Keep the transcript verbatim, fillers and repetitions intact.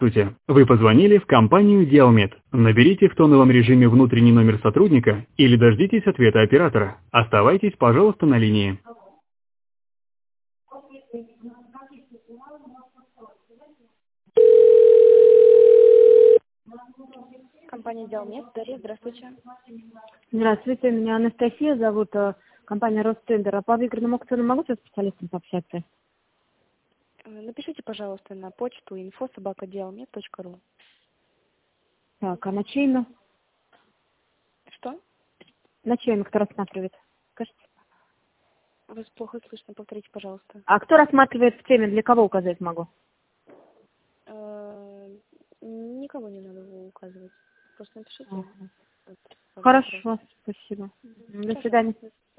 Здравствуйте. Вы позвонили в компанию Диалмед. Наберите в тоновом режиме внутренний номер сотрудника или дождитесь ответа оператора. Оставайтесь, пожалуйста, на линии. Компания Диалмед. Дарья, здравствуйте. Здравствуйте, меня Анастасия зовут, э, компания Ростендер. А по выигранным аукционам могу со специалистом пообщаться? Э, Напишите, пожалуйста, на почту инфо собака диалмед точка ру. Так, а на чейну? Что? На чейну кто рассматривает? Скажите. Вас плохо слышно, повторите, пожалуйста. А кто рассматривает в теме, для кого указать могу? Э, Никого не надо указывать. Просто напишите. Ага. Вот, вопрос. Хорошо, спасибо. До свидания.